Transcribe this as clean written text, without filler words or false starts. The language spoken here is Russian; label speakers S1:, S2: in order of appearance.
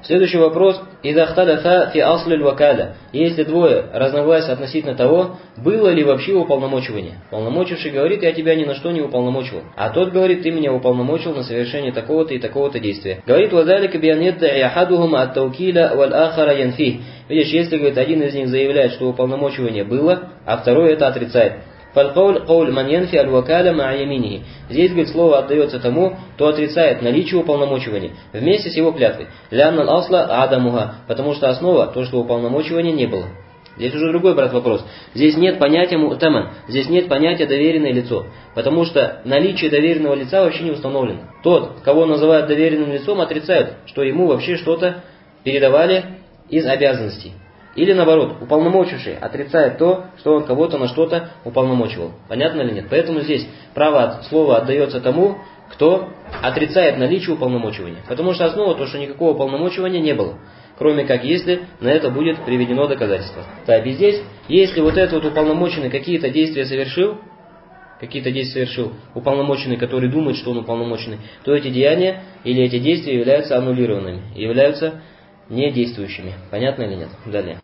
S1: Следующий вопрос. «Иза хталафа фи аслиль вакаля». Если двое разногласия относительно того, было ли вообще уполномочивание. Полномочивший говорит: я тебя ни на что не уполномочивал. А тот говорит: ты меня уполномочил на совершение такого-то и такого-то действия. Говорит: «Вазалика биан яддаи ахадухума ат-таукиля валь ахара янфих». Видишь, если, говорит, один из них заявляет, что уполномочивание было, а второй это отрицает. Фалькауль ман янфи аль-вакаля ма яминихи. Здесь, говорит, слово отдается тому, кто отрицает наличие уполномочивания вместе с его клятвой. Ляннал асла адамуха, потому что основа то, что уполномочивания не было. Здесь уже другой, брат, вопрос. Здесь нет понятия му'таман, здесь нет понятия доверенное лицо, потому что наличие доверенного лица вообще не установлено. Тот, кого называют доверенным лицом, отрицает, что ему вообще что-то передавали из обязанностей. Или наоборот, уполномочивший отрицает то, что он кого-то на что-то уполномочивал. Понятно или нет? Поэтому здесь право слова отдается тому, кто отрицает наличие уполномочивания. Потому что основа то, что никакого уполномочивания не было. Кроме как если на это будет приведено доказательство. Так, и здесь, если вот этот вот уполномоченный какие-то действия совершил, уполномоченный, который думает, что он уполномоченный, то эти деяния или эти действия являются аннулированными, являются недействующими. Понятно или нет? Далее.